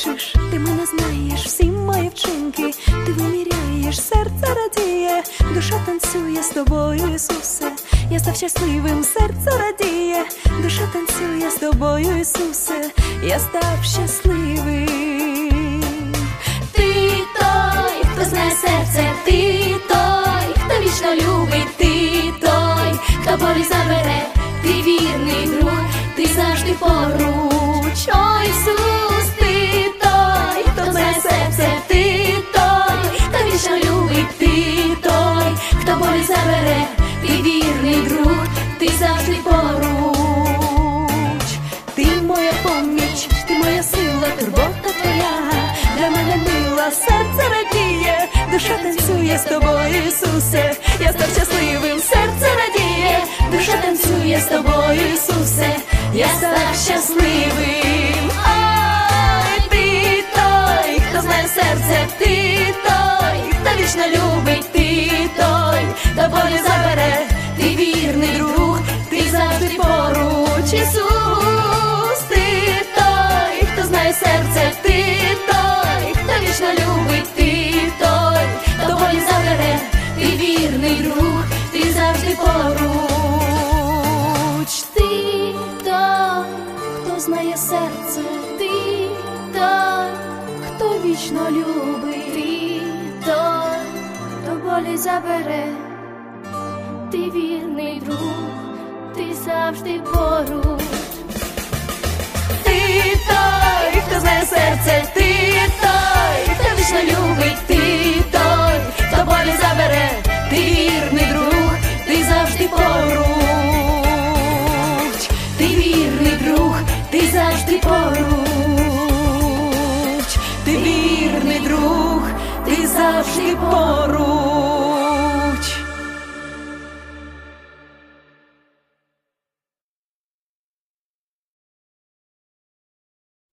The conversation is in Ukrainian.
бачиш, ти мене знаєш, всі мої вчинки, ти виміряєш, серце радіє, душа танцює з тобою, Ісусе, я став щасливим, серце радіє, душа танцює з тобою, Ісусе, я став щасливим. Ти той, хто знає серце, ти той, хто вічно любить, ти той, хто болі забере, ти вірний друг, ти завжди поруч. О, Ісус, ти той, хто знає серце, ти той, хто вічно любить, ти той, хто болі забере, ти вірний друг, ти завжди поруч. Ти моя поміч, ти моя сила, турбота твоя, для мене мила, серце радіє, душа танцює з тобою, Ісусе, я став щасливим, серце радіє, душа танцює з тобою, Ісусе, я став щасливим. Ой, ти той, хто знає серце, ти той, хто вічно любить, ти той, хто болі забере, ти вірний друг, ти завжди поруч. Ісус, ти той, хто знає серце, ти той, хто вічно любить, ти той, хто болі забере, ти вірний друг, ти завжди поруч. Ти той, хто знає серце, ти той, хто вічно любить, ти той, хто болі забере, ти вірний друг, ти завжди поруч. Ти той, хто знає серце, ти той, хто вічно любить, ти той, хто болі забере, ти вірний друг, ти завжди поруч. Ти вірний друг, ти завжди поруч. Ти вірний друг, ти завжди поруч.